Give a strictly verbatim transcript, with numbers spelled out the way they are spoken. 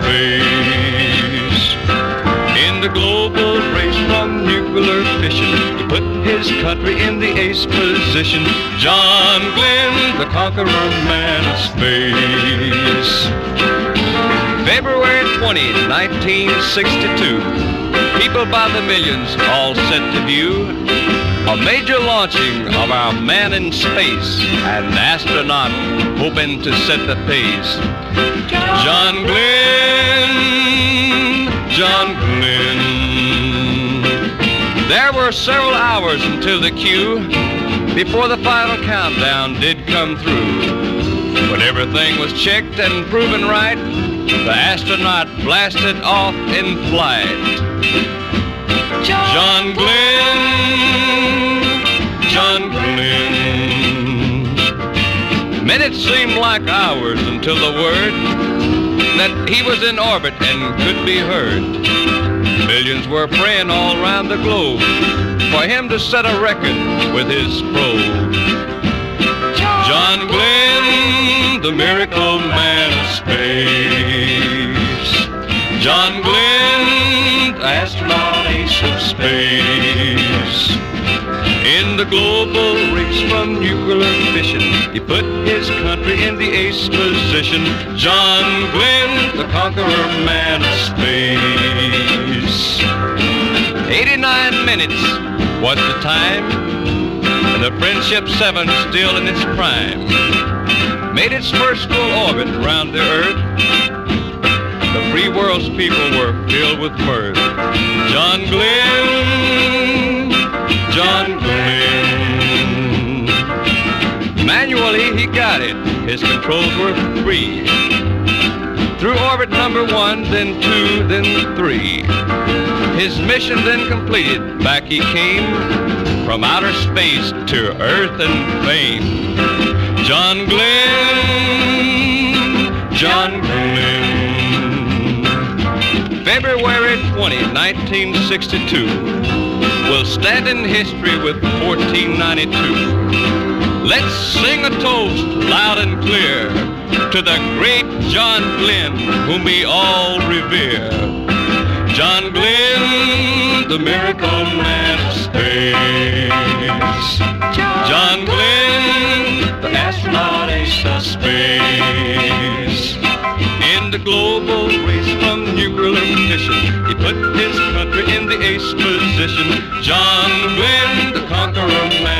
space. In the global race from nuclear fission, he put his country in the ace position. John Glenn, the conqueror man of space. February twentieth, nineteen sixty-two. People by the millions all set to view a major launching of our man in space, an astronaut hoping to set the pace. John Glenn, John Glenn. There were several hours until the cue, before the final countdown did come through. When everything was checked and proven right, the astronaut blasted off in flight. John Glenn, John Glenn. Minutes seemed like hours until the word that he was in orbit and could be heard. Millions were praying all around the globe for him to set a record with his probe. John Glenn, the miracle man of space. John Glenn, astronaut ace of space. In the global race from nuclear fission, he put his country in the ace position. John Glenn, the conqueror man of space. eighty-nine minutes was the time, and the Friendship seven still in its prime made its first full orbit around the Earth. The free world's people were filled with mirth. John Glenn, John Glenn. Manually he got it, his controls were free. Through orbit number one, then two, then three. His mission then completed, back he came from outer space to Earth and fame. John Glenn, John Glenn. February twentieth, nineteen sixty-two will stand in history with fourteen ninety-two. Let's sing a toast loud and clear to the great John Glenn, whom we all revere. John Glenn, the miracle man of space. John Glenn, the astronaut ace of space. In the global race from nuclear fission, he put his country in the ace position. John Glenn, the conqueror man